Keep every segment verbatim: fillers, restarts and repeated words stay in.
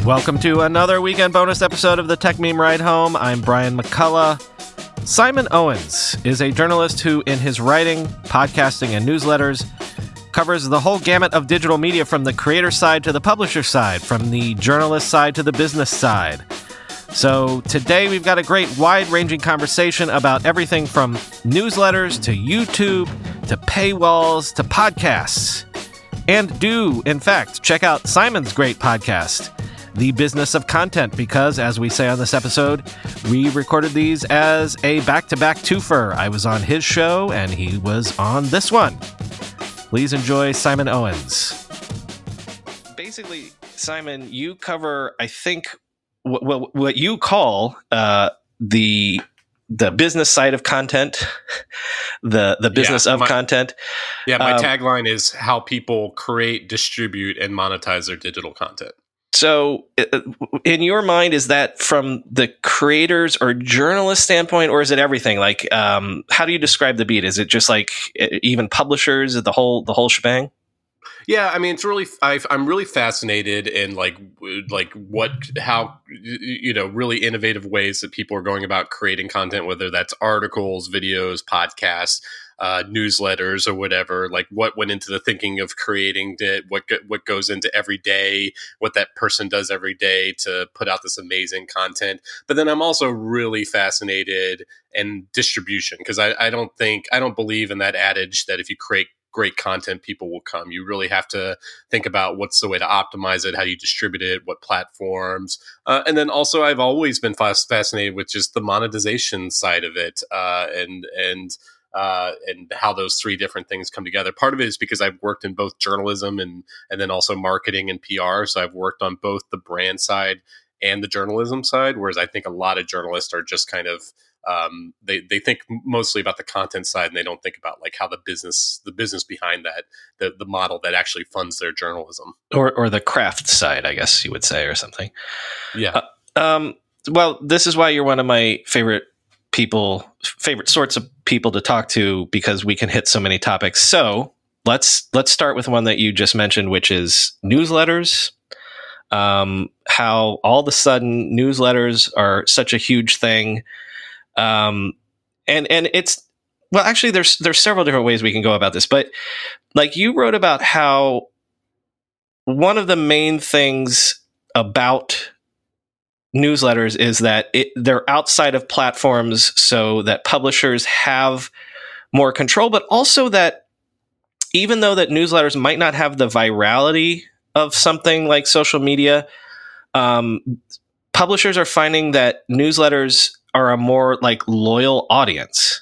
Welcome to another weekend bonus episode of the Tech Meme Ride Home. I'm Brian McCullough. Simon Owens is a journalist who, in his writing, podcasting, and newsletters, covers the whole gamut of digital media from the creator side to the publisher side, from the journalist side to the business side. So today we've got a great wide-ranging conversation about everything from newsletters to YouTube to paywalls to podcasts. And do, in fact, check out Simon's great podcast, The Business of Content, because, as we say on this episode, we recorded these as a back-to-back twofer. I was on his show, and he was on this one. Please enjoy Simon Owens. Basically, Simon, you cover, I think, what, what you call uh, the the business side of content, the the business yeah, of my, content. Yeah, my um, tagline is how people create, distribute, and monetize their digital content. So in your mind, is that from the creators or journalist standpoint, or is it everything? Like, um, how do you describe the beat? Is it just like even publishers, the whole the whole shebang? Yeah, I mean, it's really, I've, I'm really fascinated in like, like what, how, you know, really innovative ways that people are going about creating content, whether that's articles, videos, podcasts, uh, newsletters, or whatever. Like, what went into the thinking of creating it, what go, what goes into every day, what that person does every day to put out this amazing content. But then I'm also really fascinated in distribution, because I, I don't think, I don't believe in that adage that if you create great content, people will come. You really have to think about what's the way to optimize it, how you distribute it, what platforms. Uh, and then also I've always been fas- fascinated with just the monetization side of it, uh, and, and, uh, and how those three different things come together. Part of it is because I've worked in both journalism and, and then also marketing and P R. So I've worked on both the brand side and the journalism side, whereas I think a lot of journalists are just kind of, Um, they, they think mostly about the content side, and they don't think about like how the business, the business behind that, the, the model that actually funds their journalism. Or or the craft side, I guess you would say, or something. Yeah. Uh, um, well, this is why you're one of my favorite people, favorite sorts of people to talk to, because we can hit so many topics. So let's, let's start with one that you just mentioned, which is newsletters. Um, how all of a sudden newsletters are such a huge thing. Um, and, and it's, well, actually there's, there's several different ways we can go about this, but like you wrote about how one of the main things about newsletters is that it, they're outside of platforms so that publishers have more control, but also that even though that newsletters might not have the virality of something like social media, um, publishers are finding that newsletters are a more like loyal audience.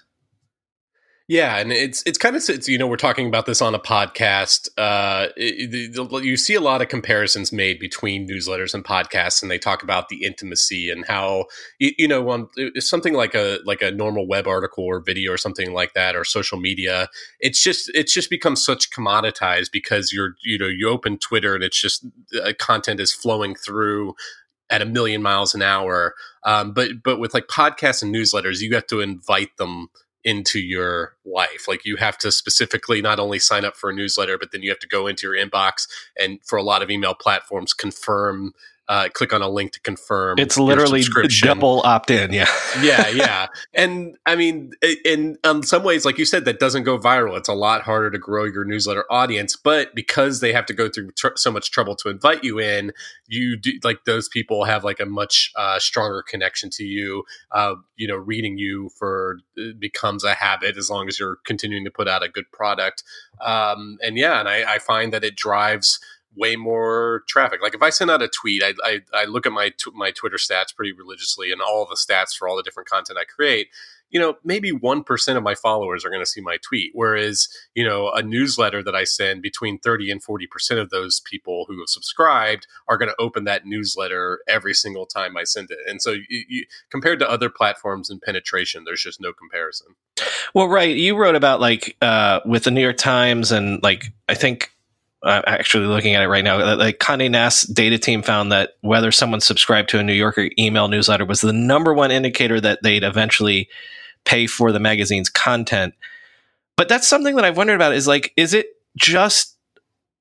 Yeah, and it's it's kind of, it's, you know, we're talking about this on a podcast. Uh, it, it, you see a lot of comparisons made between newsletters and podcasts, and they talk about the intimacy and how, you, you know, on something like a like a normal web article or video or something like that, or social media. It's just it's just become such commoditized because you're you know you open Twitter and it's just uh, content is flowing through at a million miles an hour. Um, but but with like podcasts and newsletters, you have to invite them into your life. Like you have to specifically not only sign up for a newsletter, but then you have to go into your inbox and for a lot of email platforms, confirm, uh, click on a link to confirm. It's literally double opt-in. Yeah. yeah. Yeah. And I mean, in um, some ways, like you said, that doesn't go viral. It's a lot harder to grow your newsletter audience, but because they have to go through tr- so much trouble to invite you in, you do, like those people have like a much uh, stronger connection to you. Uh, you know, reading you for it becomes a habit as long as you're continuing to put out a good product. Um, and yeah, and I, I find that it drives way more traffic. Like if I send out a tweet, I I, I look at my t- my Twitter stats pretty religiously, and all the stats for all the different content I create. You know, maybe one percent of my followers are going to see my tweet. Whereas, you know, a newsletter that I send, between thirty and forty percent of those people who have subscribed are going to open that newsletter every single time I send it. And so you, you, compared to other platforms and penetration, there's just no comparison. Well, right. You wrote about like uh, with the New York Times and like, I think, I'm actually looking at it right now. Like Condé Nast data team found that whether someone subscribed to a New Yorker email newsletter was the number one indicator that they'd eventually pay for the magazine's content. But that's something that I've wondered about is like, is it just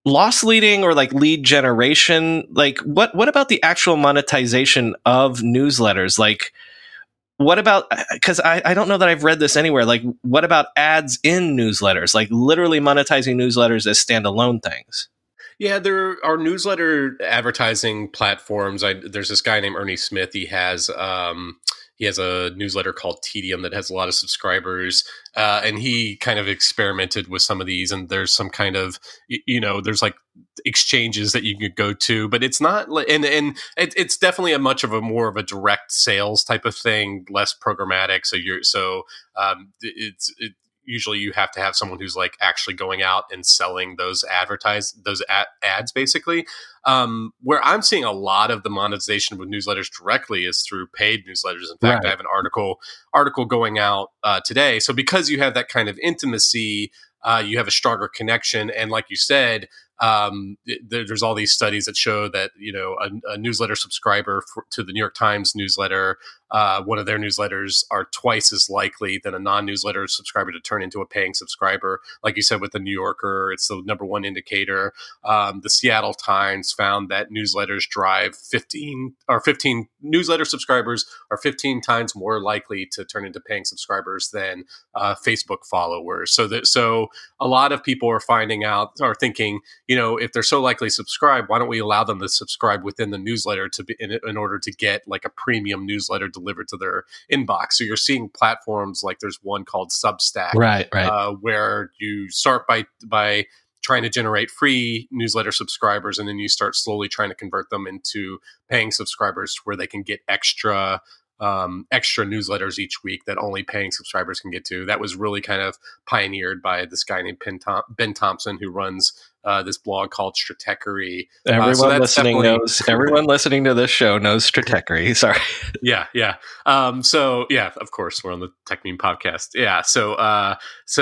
loss leading or like lead generation, like what what about the actual monetization of newsletters? Like what about, because I, I don't know that I've read this anywhere, like what about ads in newsletters, like literally monetizing newsletters as standalone things? Yeah, there are newsletter advertising platforms. I, there's this guy named Ernie Smith. He has um, he has a newsletter called Tedium that has a lot of subscribers, uh, and he kind of experimented with some of these. And there's some kind of you know there's like exchanges that you could go to, but it's not. And and it, it's definitely a much of a more of a direct sales type of thing, less programmatic. So you're so um, it's. It, usually you have to have someone who's like actually going out and selling those advertise those ad- ads basically. Um, where I'm seeing a lot of the monetization with newsletters directly is through paid newsletters. In fact, right. I have an article article going out uh, today. So because you have that kind of intimacy, uh, you have a stronger connection. And like you said, um, there, there's all these studies that show that, you know, a, a newsletter subscriber for, to the New York Times newsletter, uh, one of their newsletters are twice as likely than a non-newsletter subscriber to turn into a paying subscriber. Like you said, with the New Yorker, it's the number one indicator. Um, the Seattle Times found that newsletters drive fifteen or fifteen newsletter subscribers are fifteen times more likely to turn into paying subscribers than uh, Facebook followers. So that, so a lot of people are finding out, are thinking, you know, if they're so likely to subscribe, why don't we allow them to subscribe within the newsletter to be in, in order to get like a premium newsletter delivered to their inbox? So you're seeing platforms like there's one called Substack, right, right, uh, where you start by by trying to generate free newsletter subscribers, and then you start slowly trying to convert them into paying subscribers where they can get extra um, extra newsletters each week that only paying subscribers can get to. That was really kind of pioneered by this guy named Ben, Tom- Ben Thompson, who runs uh, this blog called Stratechery. Everyone uh, so listening knows. Everyone listening to this show knows Stratechery. Sorry. Yeah, yeah. Um, so yeah, of course, we're on the Tech Meme podcast. Yeah. So uh,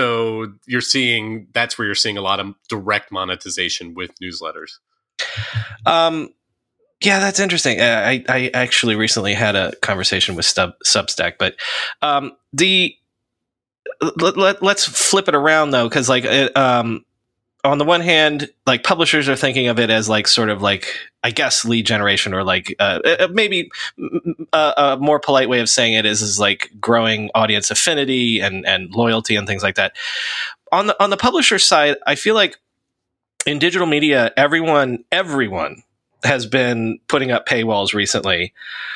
so you're seeing that's where you're seeing a lot of direct monetization with newsletters. Um. Yeah, that's interesting. I, I actually recently had a conversation with Stub, Substack, but um, the let, let, let's flip it around though, because like it, um, on the one hand, like publishers are thinking of it as like sort of like I guess lead generation, or like uh, maybe a, a more polite way of saying it is is like growing audience affinity and and loyalty and things like that. On the on the publisher side, I feel like in digital media, everyone everyone has been putting up paywalls recently.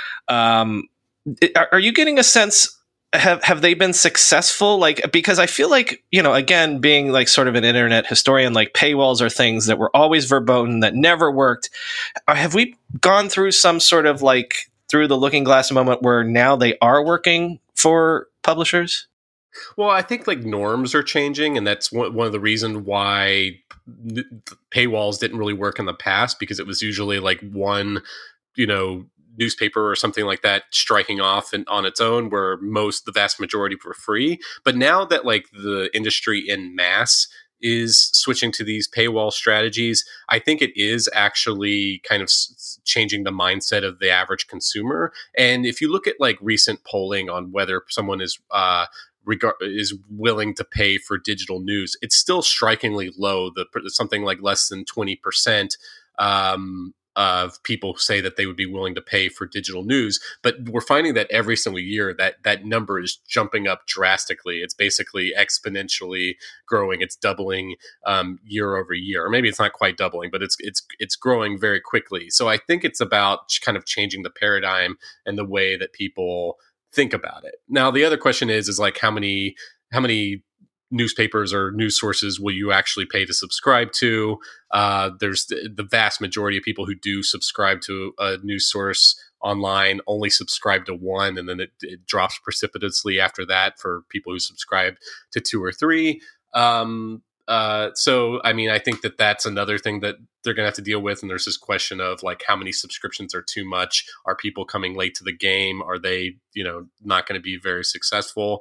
Um, are, are you getting a sense, have, have they been successful? Like, because I feel like, you know, again, being like sort of an internet historian, like paywalls are things that were always verboten, that never worked. Have we gone through some sort of like through the looking glass moment where now they are working for publishers? Well, I think like norms are changing, and that's one, one of the reasons why paywalls didn't really work in the past, because it was usually like one, you know, newspaper or something like that striking off and on its own, where most, the vast majority were free. But now that like the industry in mass is switching to these paywall strategies, I think it is actually kind of s- changing the mindset of the average consumer. And if you look at like recent polling on whether someone is uh, regard is willing to pay for digital news, it's still strikingly low. The something like less than twenty percent um, of people say that they would be willing to pay for digital news. But we're finding that every single year that that number is jumping up drastically. It's basically exponentially growing. It's doubling um, year over year, or maybe it's not quite doubling, but it's it's it's growing very quickly. So I think it's about kind of changing the paradigm and the way that people think about it. Now, the other question is, is like how many, how many newspapers or news sources will you actually pay to subscribe to? Uh, there's the, the vast majority of people who do subscribe to a news source online only subscribe to one, and then it, it drops precipitously after that for people who subscribe to two or three. Um, Uh, so, I mean, I think that that's another thing that they're going to have to deal with. And there's this question of like, how many subscriptions are too much? Are people coming late to the game? Are they, you know, not going to be very successful?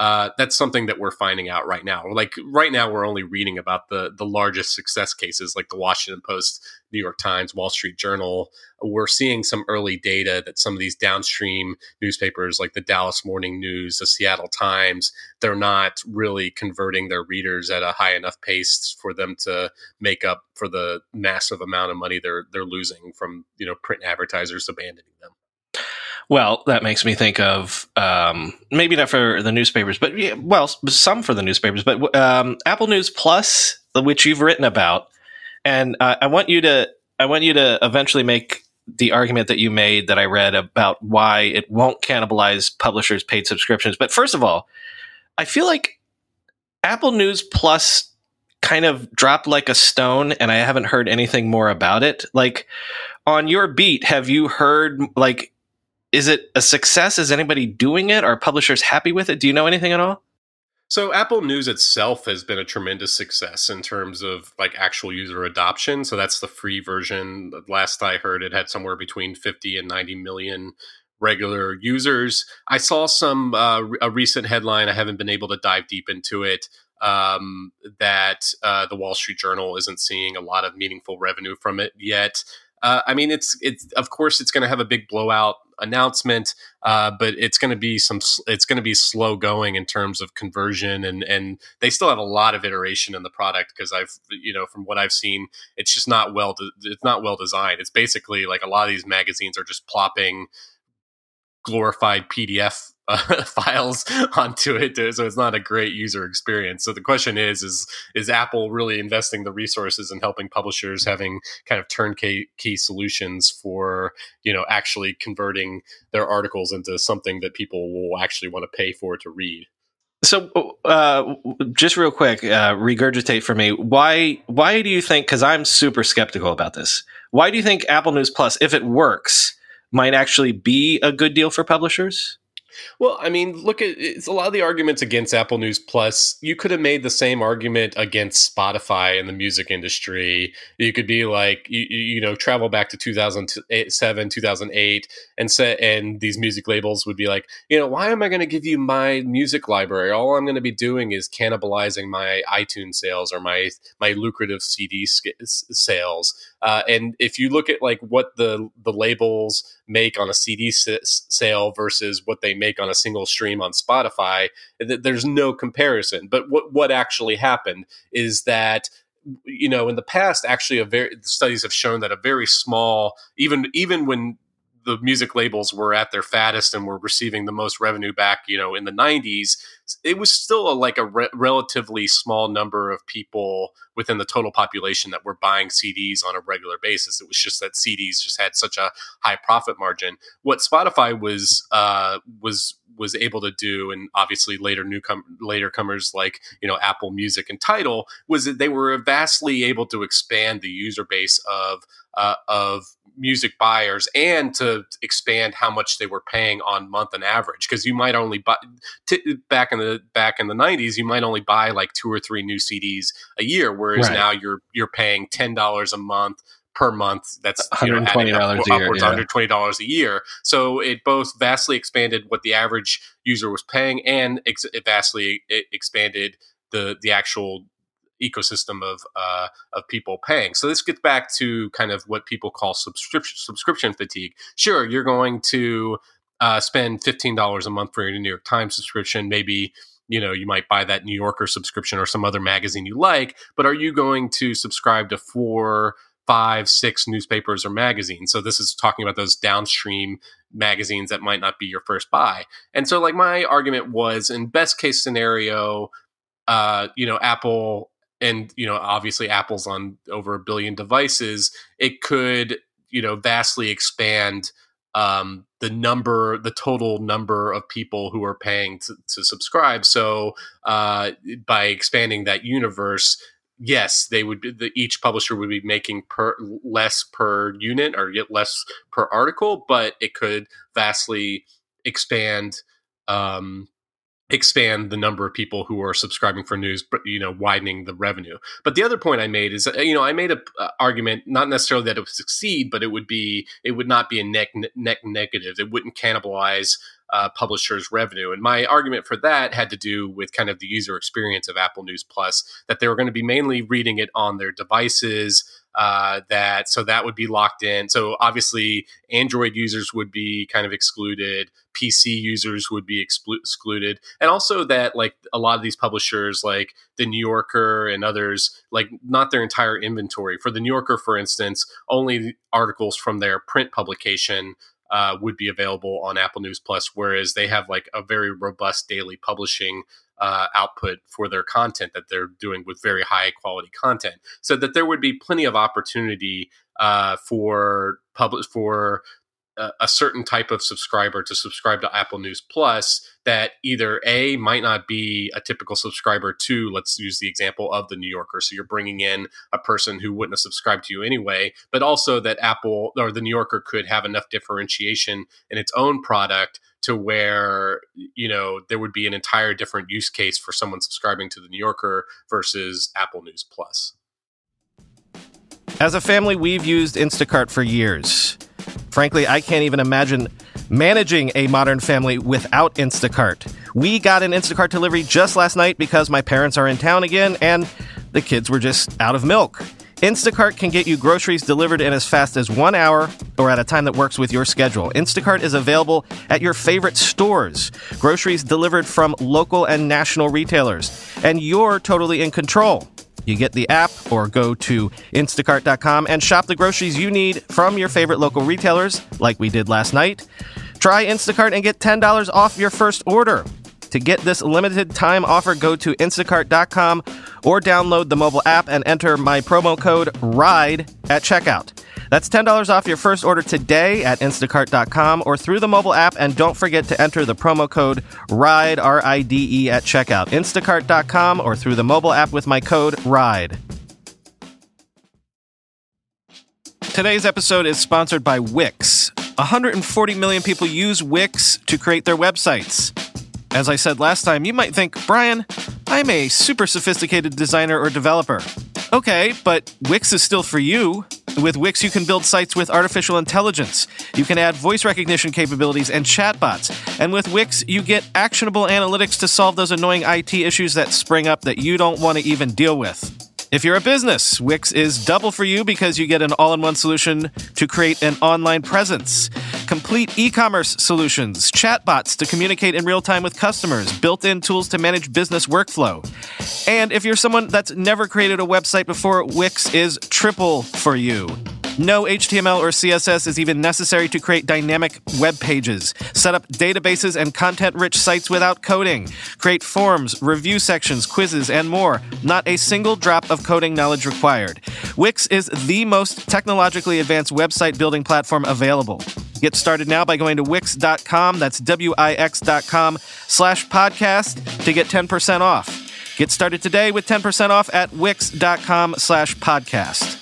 Uh, that's something that we're finding out right now. Like right now, we're only reading about the the largest success cases, like the Washington Post, New York Times, Wall Street Journal. We're seeing some early data that some of these downstream newspapers, like the Dallas Morning News, the Seattle Times, they're not really converting their readers at a high enough pace for them to make up for the massive amount of money they're they're losing from, you know, print advertisers abandoning them. Well, that makes me think of um, maybe not for the newspapers, but yeah, well, some for the newspapers, but um, Apple News Plus, which you've written about, and uh, I want you to I want you to eventually make the argument that you made that I read about why it won't cannibalize publishers' paid subscriptions. But first of all, I feel like Apple News Plus kind of dropped like a stone, and I haven't heard anything more about it. Like on your beat, have you heard like? Is it a success? Is anybody doing it? Are publishers happy with it? Do you know anything at all? So Apple News itself has been a tremendous success in terms of like actual user adoption. So that's the free version. Last I heard, it had somewhere between fifty and ninety million regular users. I saw some uh, a recent headline. I haven't been able to dive deep into it. Um, that uh, the Wall Street Journal isn't seeing a lot of meaningful revenue from it yet. Uh, I mean, it's it's of course it's going to have a big blowout announcement, uh, but it's going to be some it's going to be slow going in terms of conversion, and and they still have a lot of iteration in the product because I've you know from what I've seen, it's just not well de- it's not well designed. It's basically like a lot of these magazines are just plopping glorified P D F uh, files onto it, so it's not a great user experience. So the question is, is is Apple really investing the resources in helping publishers having kind of turnkey key solutions for, you know, actually converting their articles into something that people will actually want to pay for to read? So, uh, just real quick, uh, regurgitate for me. Why? Why do you think? Because I'm super skeptical about this. Why do you think Apple News Plus, if it works, might actually be a good deal for publishers? Well, I mean, look at it's a lot of the arguments against Apple News Plus. You could have made the same argument against Spotify in the music industry. You could be like, you, you know, travel back to two thousand seven, two thousand eight, and say, and these music labels would be like, you know, why am I going to give you my music library? All I'm going to be doing is cannibalizing my iTunes sales or my my lucrative C D sales. Uh, and if you look at like what the the labels make on a C D s- sale versus what they make on a single stream on Spotify, th- there's no comparison. But what what actually happened is that, you know, in the past, actually, a very studies have shown that a very small, even even when the music labels were at their fattest and were receiving the most revenue back, you know, in the nineties, it was still a, like a re- relatively small number of people within the total population that were buying C Ds on a regular basis. It was just that C Ds just had such a high profit margin. What Spotify was uh, was was able to do, and obviously later newcom- later comers like, you know, Apple Music and Tidal, was that they were vastly able to expand the user base of uh, of music buyers and to expand how much they were paying on month and average, because you might only buy t- back in the back in the nineties you might only buy like two or three new C Ds a year, whereas right now you're you're paying ten dollars a month per month. That's one hundred twenty dollars you know, a year, upwards yeah. one hundred twenty dollars a year. So it both vastly expanded what the average user was paying, and ex- it vastly it expanded the the actual ecosystem of uh, of people paying. So this gets back to kind of what people call subscription subscription fatigue. Sure, you're going to uh, spend fifteen dollars a month for your New York Times subscription. Maybe, you know, you might buy that New Yorker subscription or some other magazine you like, but are you going to subscribe to four, five, six newspapers or magazines? So this is talking about those downstream magazines that might not be your first buy. And so like my argument was, in best case scenario, uh, you know, Apple, and, you know, obviously Apple's on over a billion devices, it could, you know, vastly expand um, the number, the total number of people who are paying to, to subscribe. So uh, by expanding that universe, yes, they would. The, each publisher would be making per less per unit or yet less per article, but it could vastly expand. Um, expand the number of people who are subscribing for news, but, you know, widening the revenue. But the other point I made is, you know, I made a uh, argument, not necessarily that it would succeed, but it would be, it would not be a net, net negative. It wouldn't cannibalize uh, publishers' revenue. And my argument for that had to do with kind of the user experience of Apple News Plus, that they were going to be mainly reading it on their devices. Uh, that so that would be locked in. So obviously, Android users would be kind of excluded. P C users would be exclu- excluded, and also that like a lot of these publishers, like the New Yorker and others, like not their entire inventory. For the New Yorker, for instance, only articles from their print publication uh, would be available on Apple News Plus, whereas they have like a very robust daily publishing Uh, output for their content that they're doing with very high quality content, so that there would be plenty of opportunity uh, for public for a, a certain type of subscriber to subscribe to Apple News Plus that either A, might not be a typical subscriber to, let's use the example of the New Yorker. So you're bringing in a person who wouldn't have subscribed to you anyway, but also that Apple or the New Yorker could have enough differentiation in its own product to where, you know, there would be an entire different use case for someone subscribing to the New Yorker versus Apple News Plus. As a family, we've used Instacart for years. Frankly, I can't even imagine managing a modern family without Instacart. We got an Instacart delivery just last night because my parents are in town again and the kids were just out of milk. Instacart can get you groceries delivered in as fast as one hour or at a time that works with your schedule. Instacart is available at your favorite stores. Groceries delivered from local and national retailers. And you're totally in control. You get the app or go to instacart dot com and shop the groceries you need from your favorite local retailers, like we did last night. Try Instacart and get ten dollars off your first order. To get this limited time offer, go to instacart dot com or download the mobile app and enter my promo code RIDE at checkout. That's ten dollars off your first order today at instacart dot com or through the mobile app, and don't forget to enter the promo code RIDE, R I D E, at checkout. instacart dot com or through the mobile app with my code RIDE. Today's episode is sponsored by Wix. one hundred forty million people use Wix to create their websites. As I said last time, you might think, Brian, I'm a super sophisticated designer or developer. Okay, but Wix is still for you. With Wix, you can build sites with artificial intelligence. You can add voice recognition capabilities and chatbots. And with Wix, you get actionable analytics to solve those annoying I T issues that spring up that you don't want to even deal with. If you're a business, Wix is double for you because you get an all-in-one solution to create an online presence. Complete e-commerce solutions, chatbots to communicate in real time with customers, built-in tools to manage business workflow. And if you're someone that's never created a website before, Wix is triple for you. No H T M L or C S S is even necessary to create dynamic web pages, set up databases and content-rich sites without coding, create forms, review sections, quizzes, and more. Not a single drop of coding knowledge required. Wix is the most technologically advanced website building platform available. Get started now by going to wix dot com, that's W I X dot com slash podcast to get ten percent off. Get started today with ten percent off at wix dot com slash podcast.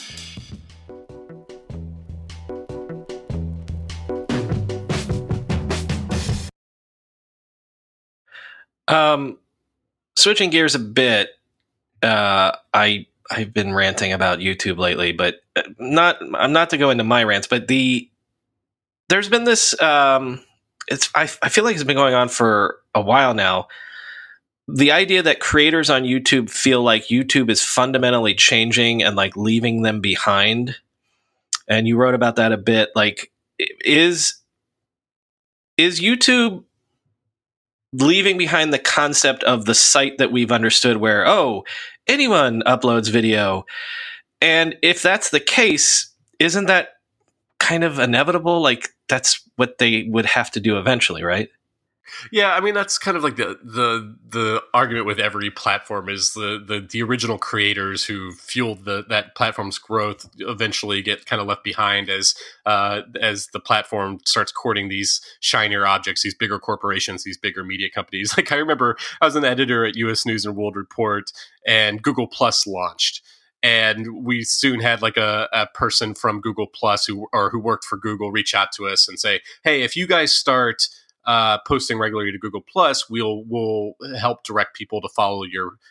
Um, switching gears a bit, uh, I I've been ranting about YouTube lately, but not I'm not to go into my rants, but the there's been this um, it's I I feel like it's been going on for a while now. The idea that creators on YouTube feel like YouTube is fundamentally changing and like leaving them behind, and you wrote about that a bit. Like, is is YouTube leaving behind the concept of the site that we've understood where, oh, anyone uploads video? And if that's the case, isn't that kind of inevitable? Like, that's what they would have to do eventually, right? Yeah, I mean, that's kind of like the the the argument with every platform is the the, the original creators who fueled the that platform's growth eventually get kind of left behind as uh, as the platform starts courting these shinier objects, these bigger corporations, these bigger media companies. Like, I remember I was an editor at U S News and World Report, and Google Plus launched. And we soon had like a, a person from Google Plus who or who worked for Google reach out to us and say, hey, if you guys start Uh, posting regularly to Google Plus, we'll we'll help direct people to follow your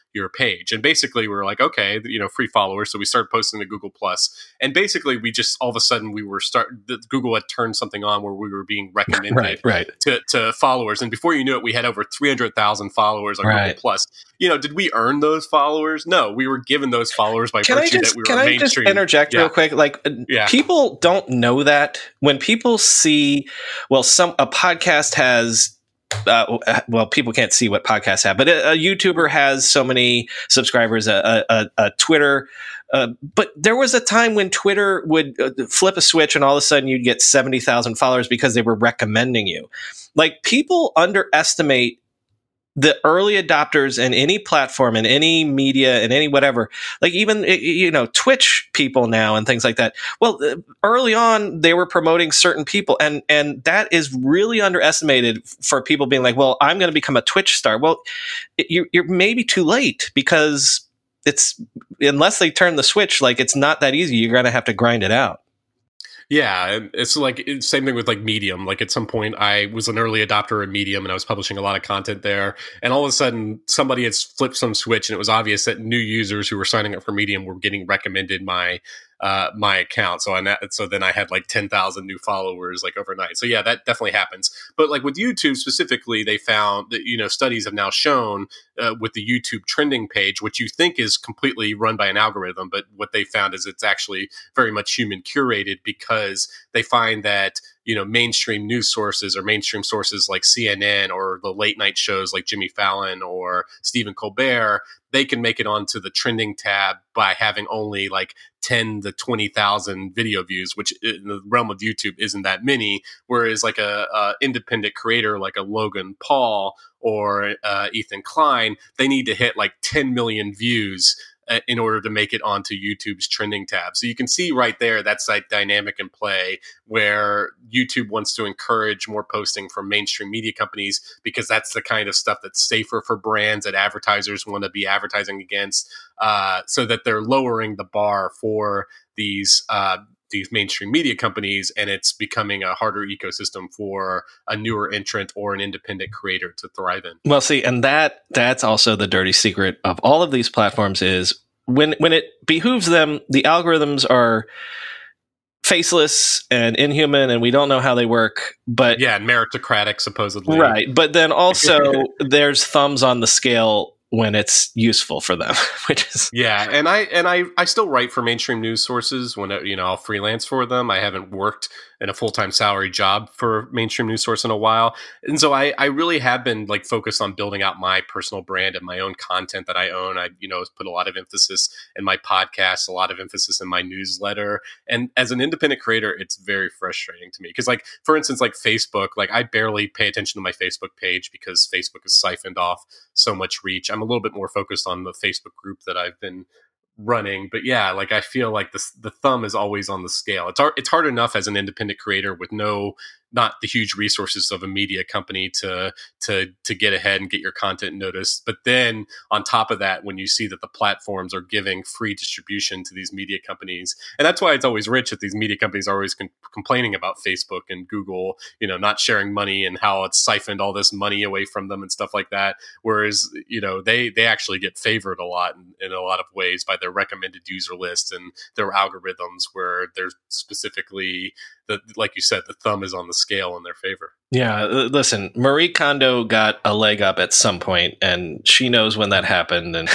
your page. And basically we were like, okay, you know, free followers. So we started posting to Google Plus, and basically we just all of a sudden we were start Google had turned something on where we were being recommended right, right. To, to followers. And before you knew it, we had over three hundred thousand followers on right. Google Plus. You know, did we earn those followers? No, we were given those followers by can virtue I just, that we were can mainstream. I just interject yeah. real quick? Like yeah. people don't know that when people see, well, some, a podcast has, Uh, well, people can't see what podcasts have, but a, a YouTuber has so many subscribers, a, a, a Twitter. Uh, but there was a time when Twitter would uh, flip a switch and all of a sudden you'd get seventy thousand followers because they were recommending you. Like people underestimate the early adopters in any platform, in any media, in any whatever, like even, you know, Twitch people now and things like that. Well, early on, they were promoting certain people, and and that is really underestimated for people being like, well, I'm going to become a Twitch star. Well, you're, you're maybe too late, because it's, unless they turn the switch, like it's not that easy. You're going to have to grind it out. Yeah, it's like it's same thing with like Medium. Like at some point, I was an early adopter of Medium, and I was publishing a lot of content there. And all of a sudden, somebody had flipped some switch, and it was obvious that new users who were signing up for Medium were getting recommended my uh, my account. So I so then I had like ten thousand new followers like overnight. So yeah, that definitely happens. But like with YouTube specifically, they found that, you know, studies have now shown uh, with the YouTube trending page, which you think is completely run by an algorithm, but what they found is it's actually very much human curated, because they find that, you know, mainstream news sources or mainstream sources like C N N or the late night shows like Jimmy Fallon or Stephen Colbert, they can make it onto the trending tab by having only like ten to twenty thousand video views, which in the realm of YouTube isn't that many. Whereas like a, a independent creator like a Logan Paul or uh, Ethan Klein, they need to hit like ten million views in order to make it onto YouTube's trending tab. So you can see right there, that's that dynamic in play where YouTube wants to encourage more posting from mainstream media companies, because that's the kind of stuff that's safer for brands that advertisers want to be advertising against, uh, so that they're lowering the bar for these uh, these mainstream media companies, and it's becoming a harder ecosystem for a newer entrant or an independent creator to thrive in. Well, see, and that that's also the dirty secret of all of these platforms is when when it behooves them, the algorithms are faceless and inhuman, and we don't know how they work. But yeah, and meritocratic supposedly. Right. But then also there's thumbs on the scale when it's useful for them, which is yeah. And I and I I still write for mainstream news sources when, you know, I'll freelance for them. I haven't worked in a full-time salary job for mainstream news source in a while. And so I, I really have been like focused on building out my personal brand and my own content that I own. I, you know, put a lot of emphasis in my podcast, a lot of emphasis in my newsletter. And as an independent creator, it's very frustrating to me. Cause like, for instance, like Facebook, like I barely pay attention to my Facebook page because Facebook has siphoned off so much reach. I'm a little bit more focused on the Facebook group that I've been running, but yeah, like I feel like the the thumb is always on the scale. It's hard, it's hard enough as an independent creator with no, not the huge resources of a media company to to to get ahead and get your content noticed. But then on top of that, when you see that the platforms are giving free distribution to these media companies, and that's why it's always rich that these media companies are always con- complaining about Facebook and Google, you know, not sharing money and how it's siphoned all this money away from them and stuff like that. Whereas, you know, they they actually get favored a lot in, in a lot of ways by their recommended user list and their algorithms, where there's specifically the, like you said, the thumb is on the scale in their favor. Yeah, listen, Marie Kondo got a leg up at some point, and she knows when that happened. And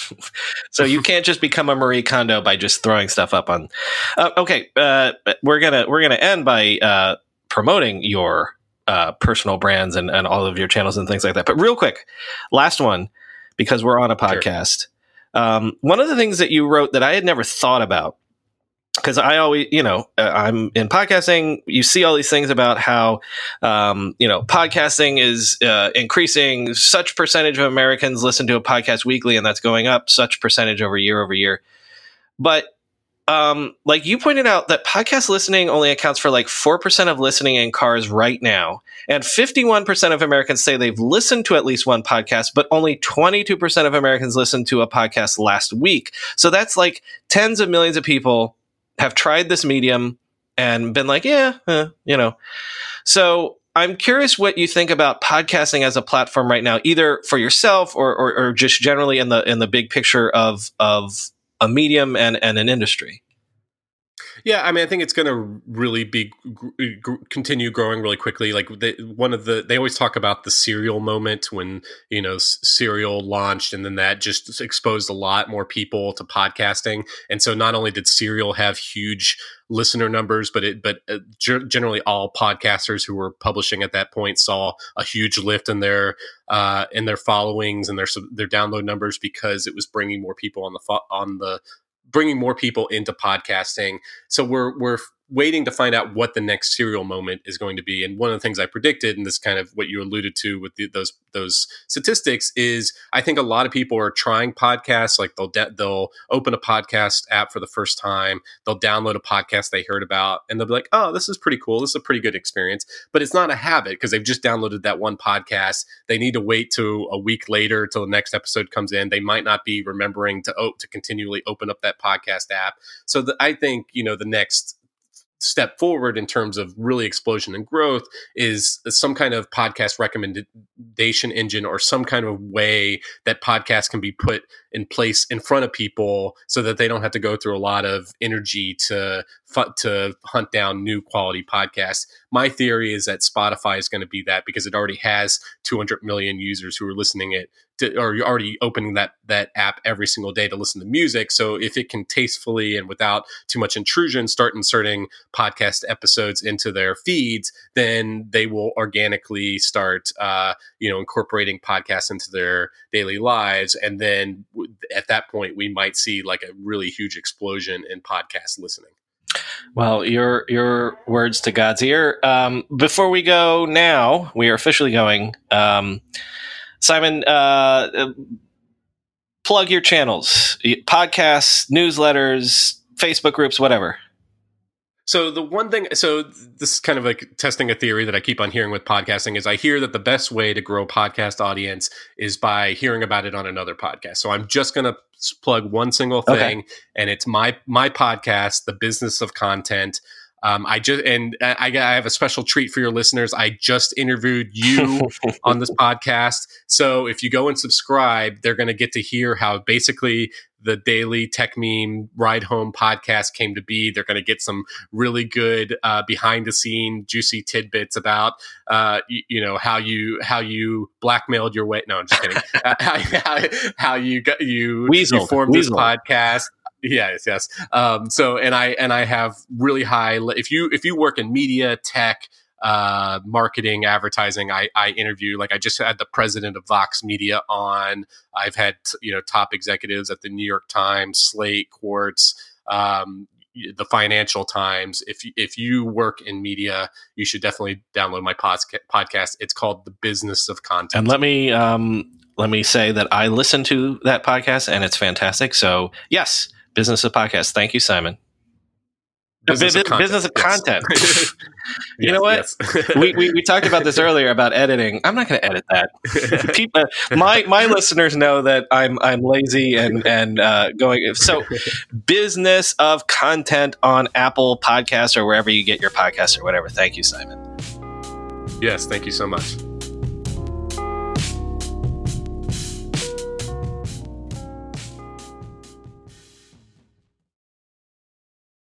so you can't just become a Marie Kondo by just throwing stuff up on. Uh, okay, uh, we're gonna we're gonna end by uh, promoting your uh, personal brands and, and all of your channels and things like that. But real quick, last one, because we're on a podcast. Sure. Um, one of the things that you wrote that I had never thought about, because I always, you know, uh, I'm in podcasting, you see all these things about how, um, you know, podcasting is uh, increasing. Such percentage of Americans listen to a podcast weekly, and that's going up such percentage over year over year. But um, like you pointed out, that podcast listening only accounts for like four percent of listening in cars right now. And fifty-one percent of Americans say they've listened to at least one podcast, but only twenty-two percent of Americans listened to a podcast last week. So that's like tens of millions of people have tried this medium and been like, yeah, eh, you know. So I'm curious what you think about podcasting as a platform right now, either for yourself or, or, or just generally in the in the big picture of of a medium and, and an industry. Yeah, I mean, I think it's going to really be g- g- continue growing really quickly. Like they, one of the, they always talk about the Serial moment when, you know, Serial launched, and then that just exposed a lot more people to podcasting. And so not only did Serial have huge listener numbers, but it, but uh, g- generally all podcasters who were publishing at that point saw a huge lift in their, uh, in their followings and their their download numbers, because it was bringing more people on the fo- on the bringing more people into podcasting. So we're we're waiting to find out what the next Serial moment is going to be. And one of the things I predicted, and this kind of what you alluded to with the, those those statistics, is I think a lot of people are trying podcasts. Like they'll de- they'll open a podcast app for the first time, they'll download a podcast they heard about, and they'll be like, "Oh, this is pretty cool. This is a pretty good experience." But it's not a habit because they've just downloaded that one podcast. They need to wait to a week later till the next episode comes in. They might not be remembering to oh, to continually open up that podcast app. So the, I think you know the next step forward in terms of really explosion and growth is some kind of podcast recommendation engine, or some kind of way that podcasts can be put in place in front of people so that they don't have to go through a lot of energy to to hunt down new quality podcasts. My theory is that Spotify is going to be that, because it already has two hundred million users who are listening it to, or you're already opening that that app every single day to listen to music. So if it can tastefully and without too much intrusion start inserting podcast episodes into their feeds, then they will organically start, uh, you know, incorporating podcasts into their daily lives. And then w- at that point, we might see like a really huge explosion in podcast listening. Well, your your words to God's ear. Um, before we go now, we are officially going. Um, Simon, uh, plug your channels, podcasts, newsletters, Facebook groups, whatever. So the one thing, so this is kind of like testing a theory that I keep on hearing with podcasting, is I hear that the best way to grow a podcast audience is by hearing about it on another podcast. So I'm just going to plug one single thing, okay. And it's my my podcast, The Business of Content. Um, I just and I, I have a special treat for your listeners. I just interviewed you on this podcast. So if you go and subscribe, they're going to get to hear how basically the Daily Tech Meme Ride Home podcast came to be. They're going to get some really good uh, behind the scene juicy tidbits about uh, you, you know how you how you blackmailed your way. No, I'm just kidding. uh, how, how, how you got you, you formed Weasel. This podcast. Yes, yes. Um, so, and I and I have really high. If you if you work in media, tech, uh, marketing, advertising, I, I interview. Like I just had the president of Vox Media on. I've had you know top executives at the New York Times, Slate, Quartz, um, the Financial Times. If if you work in media, you should definitely download my podcast. It's called The Business of Content. And let me um, let me say that I listened to that podcast and it's fantastic. So yes. Business of Podcast. Thank you, Simon. Business, B- of, business content. of content. Yes. You yes, know what? Yes. we, we we talked about this earlier about editing. I'm not going to edit that. People, my my listeners know that I'm I'm lazy and and uh, going. So, Business of Content on Apple Podcasts or wherever you get your podcasts or whatever. Thank you, Simon. Yes, thank you so much.